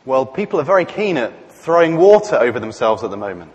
Well, people are very keen at throwing water over themselves at the moment.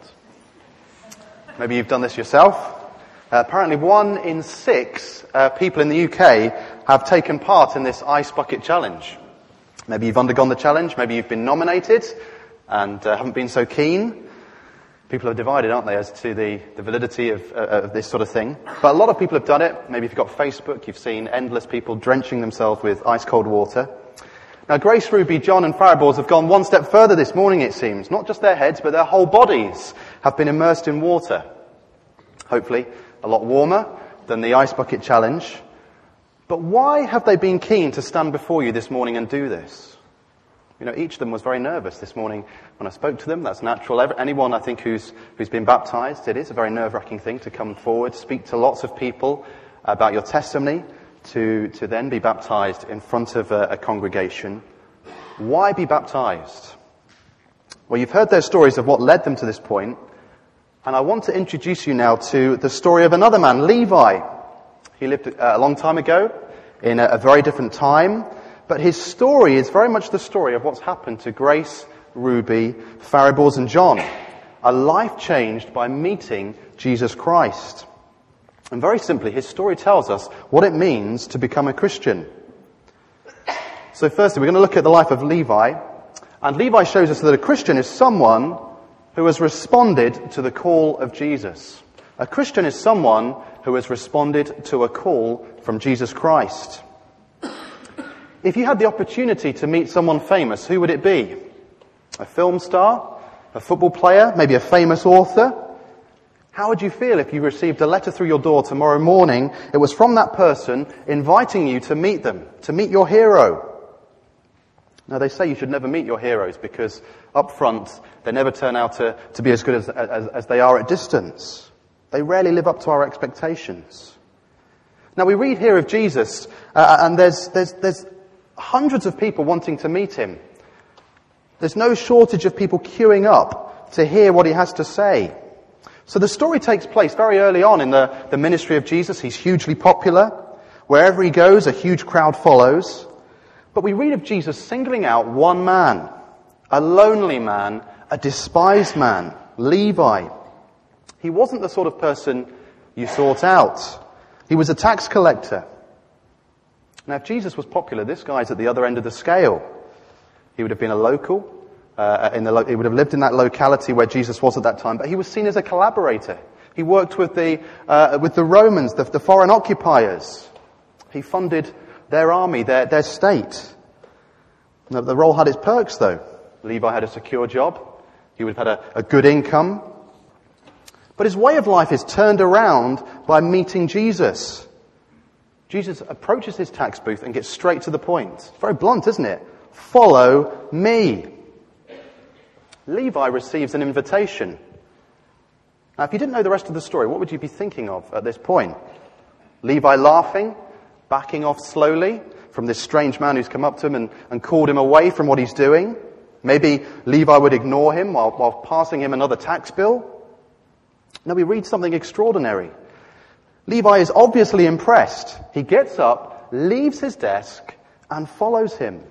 Maybe you've done this yourself. Apparently 1 in 6 people in the UK have taken part in this ice bucket challenge. Maybe you've undergone the challenge, maybe you've been nominated and haven't been so keen. People are divided, aren't they, as to the validity of this sort of thing. But a lot of people have done it. Maybe if you've got Facebook, you've seen endless people drenching themselves with ice-cold water. Now, Grace, Ruby, John and Faribault have gone one step further this morning, it seems. Not just their heads, but their whole bodies have been immersed in water. Hopefully, a lot warmer than the ice bucket challenge. But why have they been keen to stand before you this morning and do this? You know, each of them was very nervous this morning when I spoke to them. That's natural. Anyone, I think, who's been baptized, it is a very nerve-wracking thing to come forward, speak to lots of people about your testimony, to then be baptized in front of a congregation. Why be baptized? Well, you've heard their stories of what led them to this point, and I want to introduce you now to the story of another man, Levi. He lived a long time ago in a very different time, but his story is very much the story of what's happened to Grace, Ruby, Faribault and John. A life changed by meeting Jesus Christ. And very simply, his story tells us what it means to become a Christian. So firstly, we're going to look at the life of Levi. And Levi shows us that a Christian is someone who has responded to the call of Jesus. A Christian is someone who has responded to a call from Jesus Christ. If you had the opportunity to meet someone famous, who would it be? A film star? A football player? Maybe a famous author? How would you feel if you received a letter through your door tomorrow morning? It was from that person inviting you to meet them, to meet your hero. Now, they say you should never meet your heroes because up front they never turn out to be as good as they are at distance. They rarely live up to our expectations. Now, we read here of Jesus, and there's hundreds of people wanting to meet him. There's no shortage of people queuing up to hear what he has to say. So the story takes place very early on in the ministry of Jesus. He's hugely popular. Wherever he goes, a huge crowd follows. But we read of Jesus singling out one man, a lonely man, a despised man, Levi. He wasn't the sort of person you sought out. He was a tax collector. Now, if Jesus was popular, this guy's at the other end of the scale. He would have been a local. He would have lived in that locality where Jesus was at that time, but he was seen as a collaborator. He worked with the Romans, the foreign occupiers. He funded their army, their state. Now, the role had its perks, though. Levi had a secure job. He would have had a good income. But his way of life is turned around by meeting Jesus. Jesus approaches his tax booth and gets straight to the point. It's very blunt, isn't it? Follow me. Levi receives an invitation. Now, if you didn't know the rest of the story, what would you be thinking of at this point? Levi laughing, backing off slowly from this strange man who's come up to him and called him away from what he's doing. Maybe Levi would ignore him while passing him another tax bill. No, we read something extraordinary. Levi is obviously impressed. He gets up, leaves his desk, and follows him.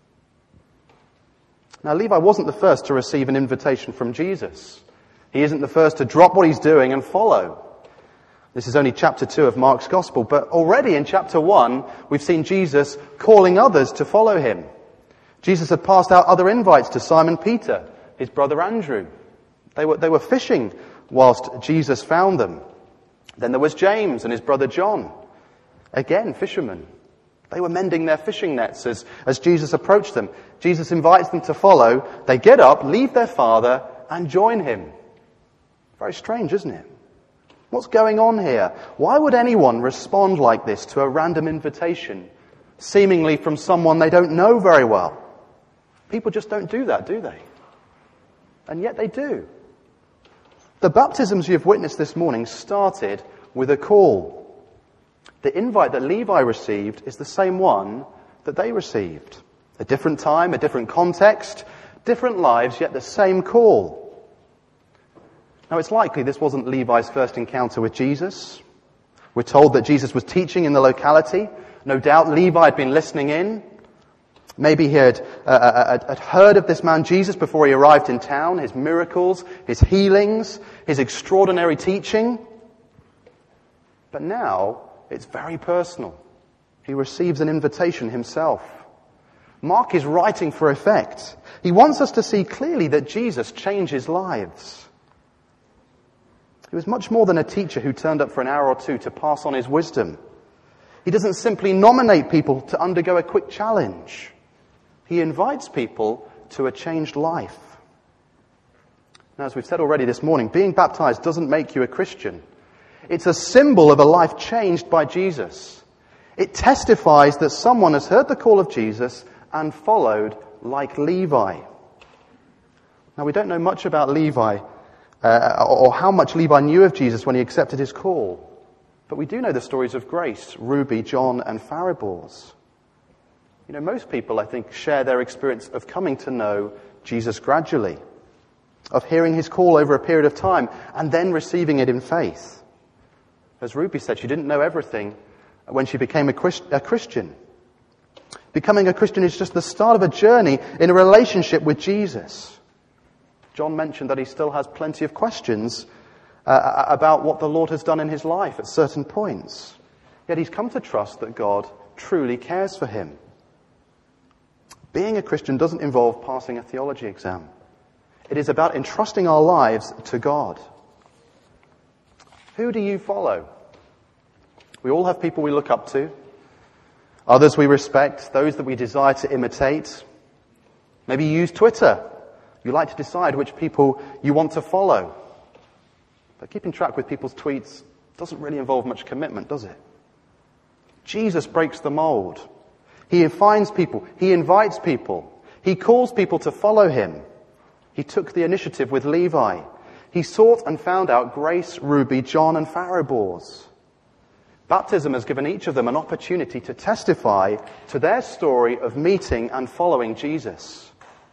Now, Levi wasn't the first to receive an invitation from Jesus. He isn't the first to drop what he's doing and follow. This is only chapter 2 of Mark's Gospel, but already in chapter 1, we've seen Jesus calling others to follow him. Jesus had passed out other invites to Simon Peter, his brother Andrew. They were fishing whilst Jesus found them. Then there was James and his brother John. Again, fishermen. They were mending their fishing nets as Jesus approached them. Jesus invites them to follow. They get up, leave their father, and join him. Very strange, isn't it? What's going on here? Why would anyone respond like this to a random invitation, seemingly from someone they don't know very well? People just don't do that, do they? And yet they do. The baptisms you've witnessed this morning started with a call. The invite that Levi received is the same one that they received. A different time, a different context, different lives, yet the same call. Now, it's likely this wasn't Levi's first encounter with Jesus. We're told that Jesus was teaching in the locality. No doubt Levi had been listening in. Maybe he had heard of this man Jesus before he arrived in town, his miracles, his healings, his extraordinary teaching. But now it's very personal. He receives an invitation himself. Mark is writing for effect. He wants us to see clearly that Jesus changes lives. He was much more than a teacher who turned up for an hour or two to pass on his wisdom. He doesn't simply nominate people to undergo a quick challenge. He invites people to a changed life. Now, as we've said already this morning, being baptized doesn't make you a Christian. It's a symbol of a life changed by Jesus. It testifies that someone has heard the call of Jesus and followed like Levi. Now, we don't know much about Levi, or how much Levi knew of Jesus when he accepted his call. But we do know the stories of Grace, Ruby, John, and Faribault. You know, most people, I think, share their experience of coming to know Jesus gradually, of hearing his call over a period of time, and then receiving it in faith. As Ruby said, she didn't know everything when she became a Christian. Becoming a Christian is just the start of a journey in a relationship with Jesus. John mentioned that he still has plenty of questions about what the Lord has done in his life at certain points. Yet he's come to trust that God truly cares for him. Being a Christian doesn't involve passing a theology exam. It is about entrusting our lives to God. Who do you follow? We all have people we look up to. Others we respect, those that we desire to imitate. Maybe you use Twitter. You like to decide which people you want to follow. But keeping track with people's tweets doesn't really involve much commitment, does it? Jesus breaks the mold. He finds people. He invites people. He calls people to follow him. He took the initiative with Levi. He sought and found out Grace, Ruby, John, and Faribault. Baptism has given each of them an opportunity to testify to their story of meeting and following Jesus.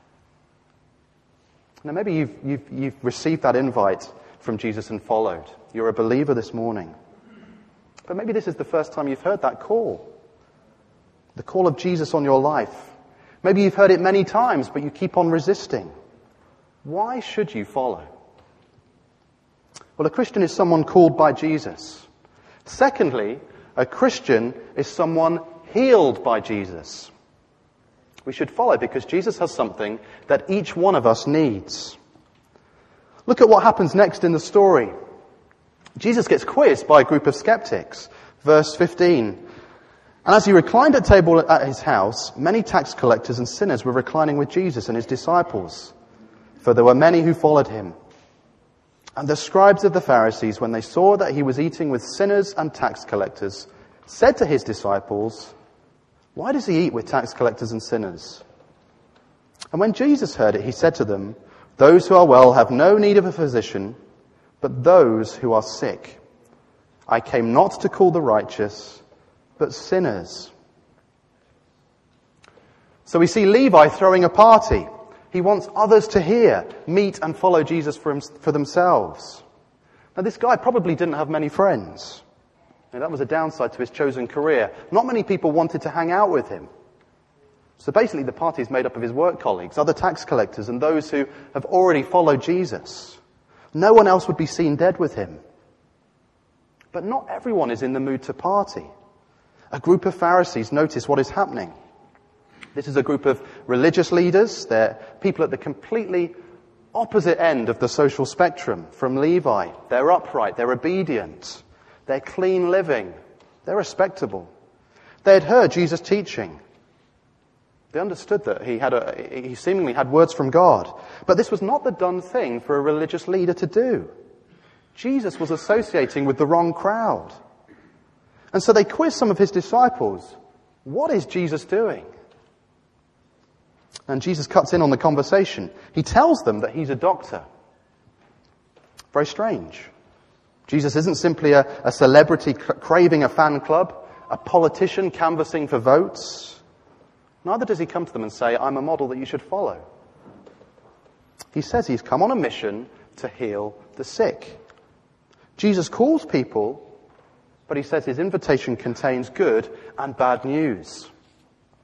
Now maybe you've received that invite from Jesus and followed. You're a believer this morning. But maybe this is the first time you've heard that call. The call of Jesus on your life. Maybe you've heard it many times, but you keep on resisting. Why should you follow? Well, a Christian is someone called by Jesus. Secondly, a Christian is someone healed by Jesus. We should follow because Jesus has something that each one of us needs. Look at what happens next in the story. Jesus gets quizzed by a group of skeptics. Verse 15. And as he reclined at table at his house, many tax collectors and sinners were reclining with Jesus and his disciples, for there were many who followed him. And the scribes of the Pharisees, when they saw that he was eating with sinners and tax collectors, said to his disciples, "Why does he eat with tax collectors and sinners?" And when Jesus heard it, he said to them, "Those who are well have no need of a physician, but those who are sick. I came not to call the righteous, but sinners." So we see Levi throwing a party. He wants others to hear, meet and follow Jesus for themselves. Now this guy probably didn't have many friends. Now, that was a downside to his chosen career. Not many people wanted to hang out with him. So basically the party is made up of his work colleagues, other tax collectors and those who have already followed Jesus. No one else would be seen dead with him. But not everyone is in the mood to party. A group of Pharisees notice what is happening. This is a group of religious leaders. They're people at the completely opposite end of the social spectrum from Levi. They're upright, they're obedient, they're clean living, they're respectable. They had heard Jesus' teaching. They understood that he seemingly had words from God. But this was not the done thing for a religious leader to do. Jesus was associating with the wrong crowd. And so they quizzed some of his disciples. What is Jesus doing? And Jesus cuts in on the conversation. He tells them that he's a doctor. Very strange. Jesus isn't simply a celebrity craving a fan club, a politician canvassing for votes. Neither does he come to them and say, "I'm a model that you should follow." He says he's come on a mission to heal the sick. Jesus calls people, but he says his invitation contains good and bad news.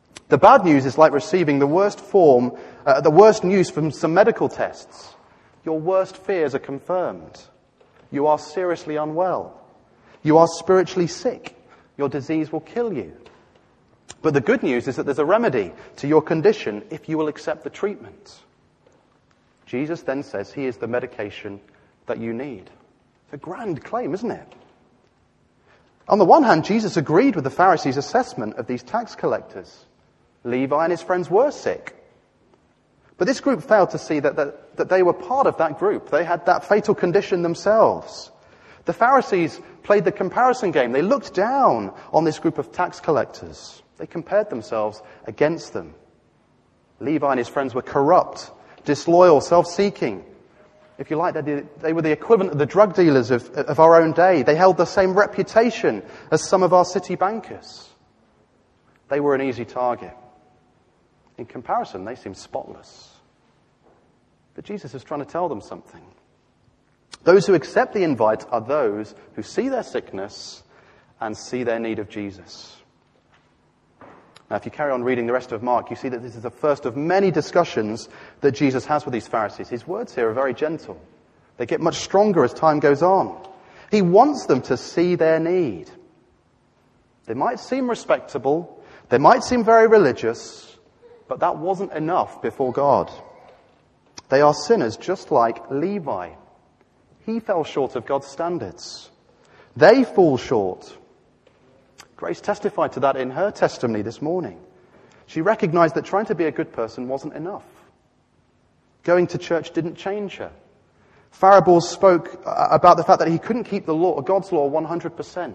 The bad news is like receiving the worst news from some medical tests. Your worst fears are confirmed. You are seriously unwell. You are spiritually sick. Your disease will kill you. But the good news is that there's a remedy to your condition if you will accept the treatment. Jesus then says he is the medication that you need. It's a grand claim, isn't it? On the one hand, Jesus agreed with the Pharisees' assessment of these tax collectors. Levi and his friends were sick. But this group failed to see that they were part of that group. They had that fatal condition themselves. The Pharisees played the comparison game. They looked down on this group of tax collectors. They compared themselves against them. Levi and his friends were corrupt, disloyal, self-seeking. If you like, they were the equivalent of the drug dealers of our own day. They held the same reputation as some of our city bankers. They were an easy target. In comparison, they seemed spotless. But Jesus is trying to tell them something. Those who accept the invite are those who see their sickness and see their need of Jesus. Now, if you carry on reading the rest of Mark, you see that this is the first of many discussions that Jesus has with these Pharisees. His words here are very gentle. They get much stronger as time goes on. He wants them to see their need. They might seem respectable, they might seem very religious, but that wasn't enough before God. They are sinners just like Levi. He fell short of God's standards. They fall short. Grace testified to that in her testimony this morning. She recognized that trying to be a good person wasn't enough. Going to church didn't change her. Faribault spoke about the fact that he couldn't keep God's law 100%.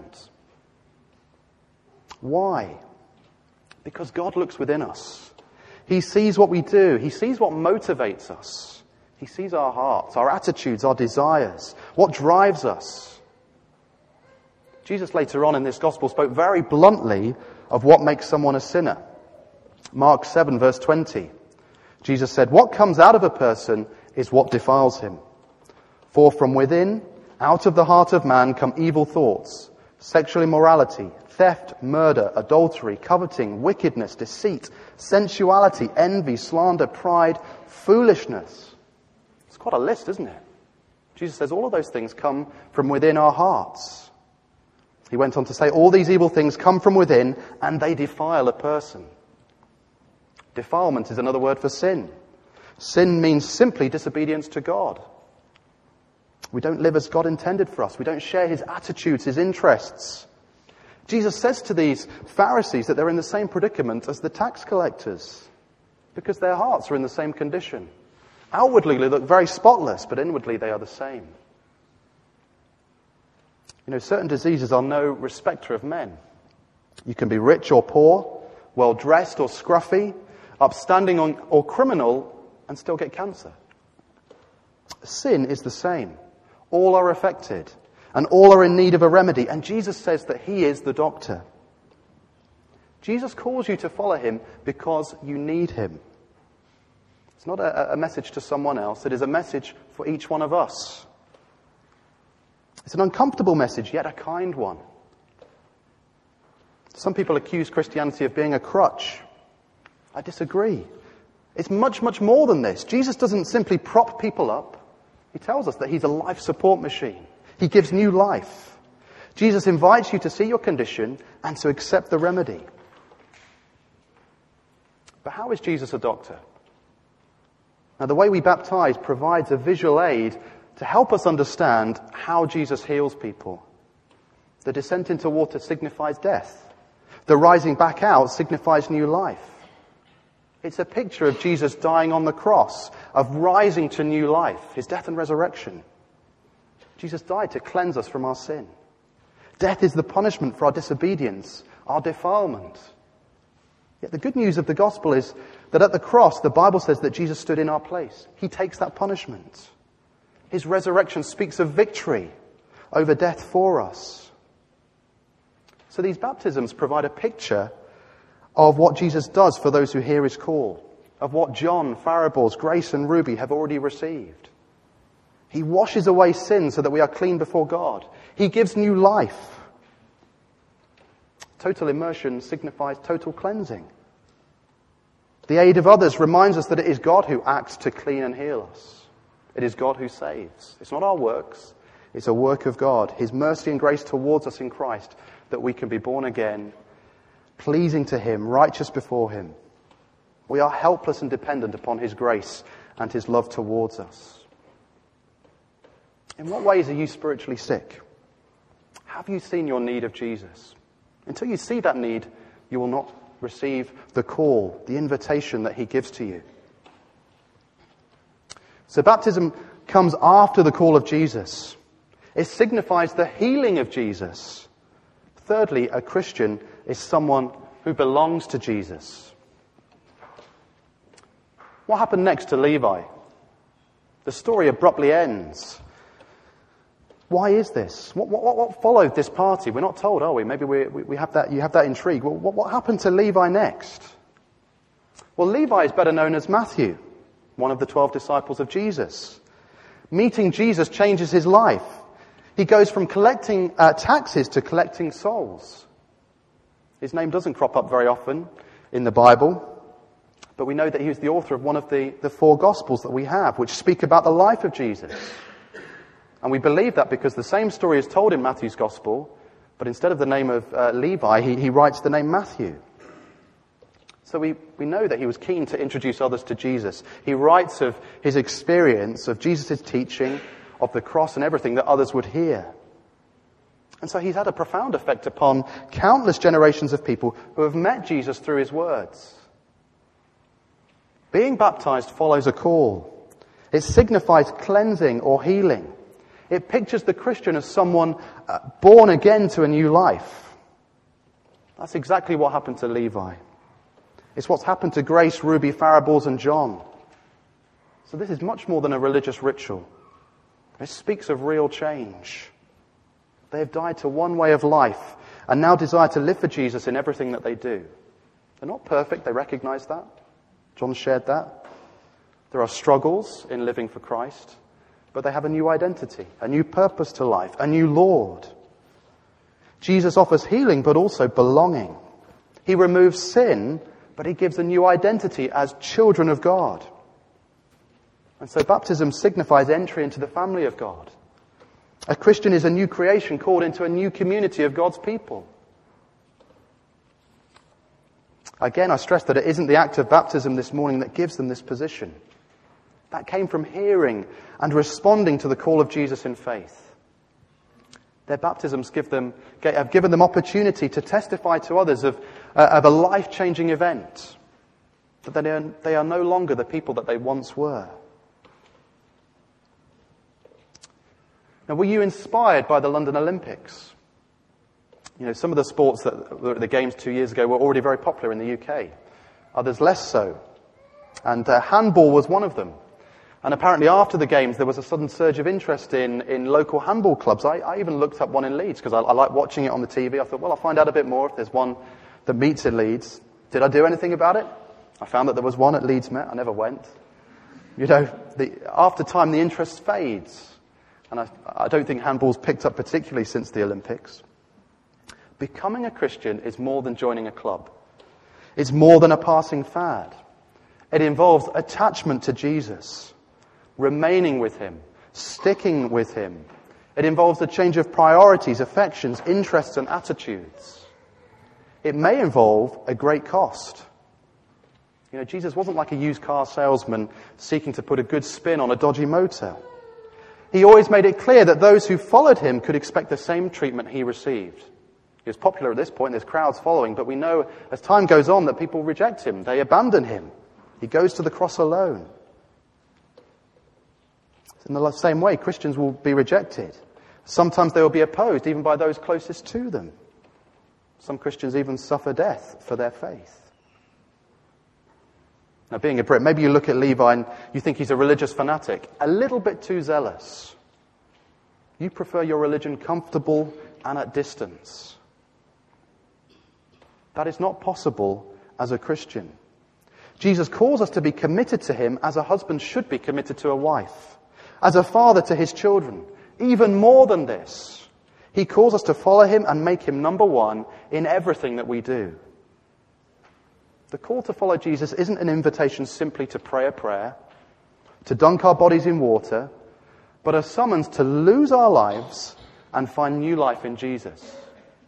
Why? Because God looks within us. He sees what we do. He sees what motivates us. He sees our hearts, our attitudes, our desires, what drives us. Jesus later on in this gospel spoke very bluntly of what makes someone a sinner. Mark 7 verse 20. Jesus said, "What comes out of a person is what defiles him. For from within, out of the heart of man come evil thoughts, sexual immorality, theft, murder, adultery, coveting, wickedness, deceit, sensuality, envy, slander, pride, foolishness." It's quite a list, isn't it? Jesus says all of those things come from within our hearts. He went on to say, all these evil things come from within and they defile a person. Defilement is another word for sin. Sin means simply disobedience to God. We don't live as God intended for us. We don't share his attitudes, his interests. Jesus says to these Pharisees that they're in the same predicament as the tax collectors because their hearts are in the same condition. Outwardly they look very spotless, but inwardly they are the same. You know, certain diseases are no respecter of men. You can be rich or poor, well-dressed or scruffy, upstanding or criminal, and still get cancer. Sin is the same. All are affected, and all are in need of a remedy. And Jesus says that he is the doctor. Jesus calls you to follow him because you need him. It's not a message to someone else. It is a message for each one of us. It's an uncomfortable message, yet a kind one. Some people accuse Christianity of being a crutch. I disagree. It's much, much more than this. Jesus doesn't simply prop people up. He tells us that he's a life support machine. He gives new life. Jesus invites you to see your condition and to accept the remedy. But how is Jesus a doctor? Now, the way we baptize provides a visual aid to help us understand how Jesus heals people. The descent into water signifies death. The rising back out signifies new life. It's a picture of Jesus dying on the cross, of rising to new life, his death and resurrection. Jesus died to cleanse us from our sin. Death is the punishment for our disobedience, our defilement. Yet the good news of the gospel is that at the cross, the Bible says that Jesus stood in our place. He takes that punishment. His resurrection speaks of victory over death for us. So these baptisms provide a picture of what Jesus does for those who hear his call, of what John, Faribault, Grace and Ruby have already received. He washes away sin so that we are clean before God. He gives new life. Total immersion signifies total cleansing. The aid of others reminds us that it is God who acts to clean and heal us. It is God who saves. It's not our works. It's a work of God, His mercy and grace towards us in Christ, that we can be born again, pleasing to Him, righteous before Him. We are helpless and dependent upon His grace and His love towards us. In what ways are you spiritually sick? Have you seen your need of Jesus? Until you see that need, you will not receive the call, the invitation that He gives to you. So baptism comes after the call of Jesus. It signifies the healing of Jesus. Thirdly, a Christian is someone who belongs to Jesus. What happened next to Levi? The story abruptly ends. Why is this? What followed this party? We're not told, are we? Maybe we have that. You have that intrigue. Well, what happened to Levi next? Well, Levi is better known as Matthew, one of the 12 disciples of Jesus. Meeting Jesus changes his life. He goes from collecting taxes to collecting souls. His name doesn't crop up very often in the Bible, but we know that he was the author of one of the 4 Gospels that we have, which speak about the life of Jesus. And we believe that because the same story is told in Matthew's Gospel, but instead of the name of Levi, he writes the name Matthew. So we know that he was keen to introduce others to Jesus. He writes of his experience of Jesus' teaching, of the cross and everything that others would hear. And so he's had a profound effect upon countless generations of people who have met Jesus through his words. Being baptized follows a call. It signifies cleansing or healing. It pictures the Christian as someone born again to a new life. That's exactly what happened to Levi. It's what's happened to Grace, Ruby, Farables and John. So this is much more than a religious ritual. It speaks of real change. They have died to one way of life and now desire to live for Jesus in everything that they do. They're not perfect, they recognize that. John shared that. There are struggles in living for Christ, but they have a new identity, a new purpose to life, a new Lord. Jesus offers healing, but also belonging. He removes sin, but he gives a new identity as children of God. And so baptism signifies entry into the family of God. A Christian is a new creation called into a new community of God's people. Again, I stress that it isn't the act of baptism this morning that gives them this position. That came from hearing and responding to the call of Jesus in faith. Their baptisms have given them opportunity to testify to others of a life-changing event. That they are no longer the people that they once were. Now, were you inspired by the London Olympics? You know, some of the sports that were at the Games 2 years ago were already very popular in the UK. Others less so. And handball was one of them. And apparently after the Games there was a sudden surge of interest in local handball clubs. I even looked up one in Leeds because I like watching it on the TV. I thought, well, I'll find out a bit more if there's one that meets in Leeds. Did I do anything about it? I found that there was one at Leeds Met. I never went. You know, after time the interest fades. And I don't think handball's picked up particularly since the Olympics. Becoming a Christian is more than joining a club. It's more than a passing fad. It involves attachment to Jesus, remaining with him, sticking with him. It involves a change of priorities, affections, interests and attitudes. It may involve a great cost. You know, Jesus wasn't like a used car salesman seeking to put a good spin on a dodgy motor. He always made it clear that those who followed him could expect the same treatment he received. He was popular at this point, there's crowds following, but we know as time goes on that people reject him, they abandon him. He goes to the cross alone. In the same way, Christians will be rejected. Sometimes they will be opposed, even by those closest to them. Some Christians even suffer death for their faith. Now, being a Brit, maybe you look at Levi and you think he's a religious fanatic, a little bit too zealous. You prefer your religion comfortable and at distance. That is not possible as a Christian. Jesus calls us to be committed to him as a husband should be committed to a wife, as a father to his children. Even more than this, he calls us to follow him and make him number one in everything that we do. The call to follow Jesus isn't an invitation simply to pray a prayer, to dunk our bodies in water, but a summons to lose our lives and find new life in Jesus.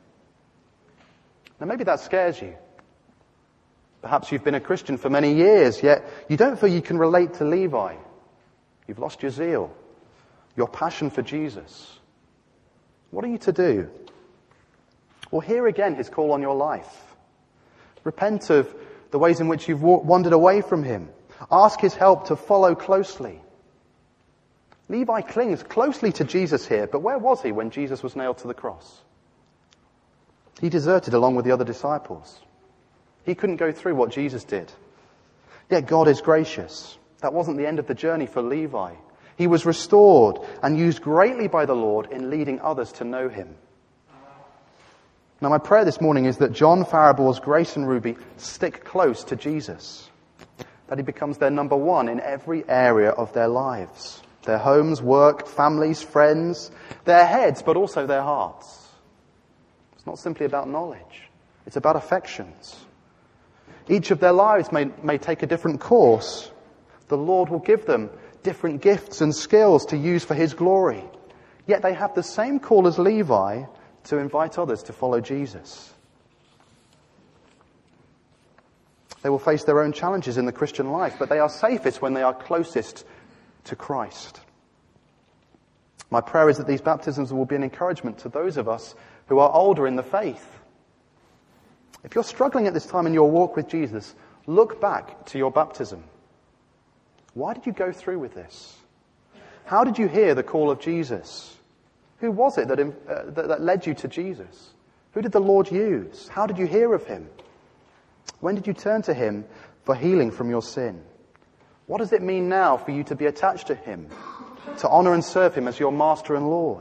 Now maybe that scares you. Perhaps you've been a Christian for many years, yet you don't feel you can relate to Levi. You've lost your zeal, your passion for Jesus. What are you to do? Well, hear again his call on your life. Repent of the ways in which you've wandered away from him. Ask his help to follow closely. Levi clings closely to Jesus here, but where was he when Jesus was nailed to the cross? He deserted along with the other disciples. He couldn't go through what Jesus did. Yet God is gracious. That wasn't the end of the journey for Levi. He was restored and used greatly by the Lord in leading others to know him. Now my prayer this morning is that John, Faribault's, Grace and Ruby stick close to Jesus. That he becomes their number one in every area of their lives. Their homes, work, families, friends, their heads, but also their hearts. It's not simply about knowledge. It's about affections. Each of their lives may take a different course. The Lord will give them different gifts and skills to use for his glory. Yet they have the same call as Levi to invite others to follow Jesus. They will face their own challenges in the Christian life, but they are safest when they are closest to Christ. My prayer is that these baptisms will be an encouragement to those of us who are older in the faith. If you're struggling at this time in your walk with Jesus, look back to your baptism. Why did you go through with this? How did you hear the call of Jesus? Who was it that led you to Jesus? Who did the Lord use? How did you hear of him? When did you turn to him for healing from your sin? What does it mean now for you to be attached to him, to honor and serve him as your master and Lord?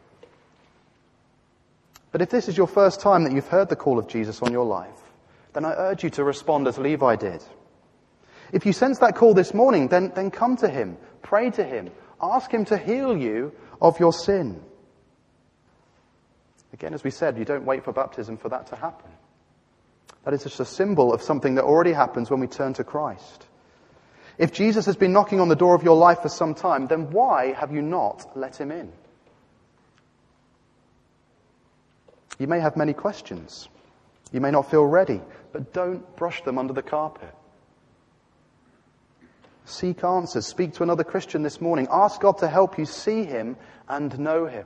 But if this is your first time that you've heard the call of Jesus on your life, then I urge you to respond as Levi did. If you sense that call this morning, then come to him, pray to him, ask him to heal you of your sin. Again, as we said, you don't wait for baptism for that to happen. That is just a symbol of something that already happens when we turn to Christ. If Jesus has been knocking on the door of your life for some time, then why have you not let him in? You may have many questions. You may not feel ready, but don't brush them under the carpet. Seek answers. Speak to another Christian this morning. Ask God to help you see him and know him.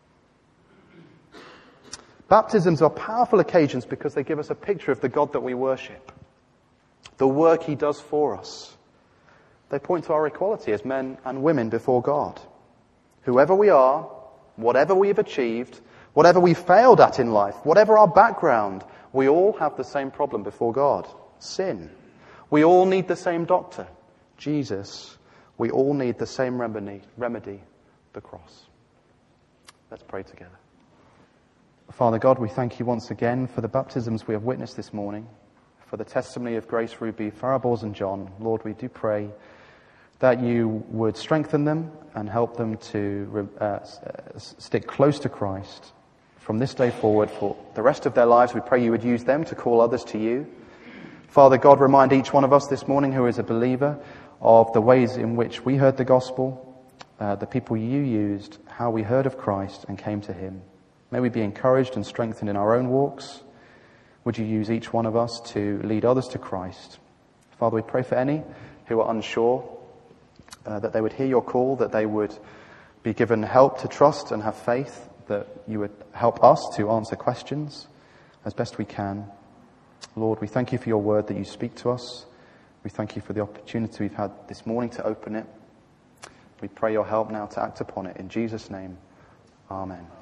Baptisms are powerful occasions because they give us a picture of the God that we worship, the work he does for us. They point to our equality as men and women before God. Whoever we are, whatever we have achieved, whatever we failed at in life, whatever our background, we all have the same problem before God: sin. We all need the same doctor, Jesus. We all need the same remedy, the cross. Let's pray together. Father God, we thank you once again for the baptisms we have witnessed this morning, for the testimony of Grace, Ruby, Faribault and John. Lord, we do pray that you would strengthen them and help them to stick close to Christ from this day forward for the rest of their lives. We pray you would use them to call others to you. Father God, remind each one of us this morning who is a believer of the ways in which we heard the gospel, the people you used, how we heard of Christ and came to him. May we be encouraged and strengthened in our own walks. Would you use each one of us to lead others to Christ? Father, we pray for any who are unsure, that they would hear your call, that they would be given help to trust and have faith, that you would help us to answer questions as best we can. Lord, we thank you for your word that you speak to us. We thank you for the opportunity we've had this morning to open it. We pray your help now to act upon it. In Jesus' name, amen.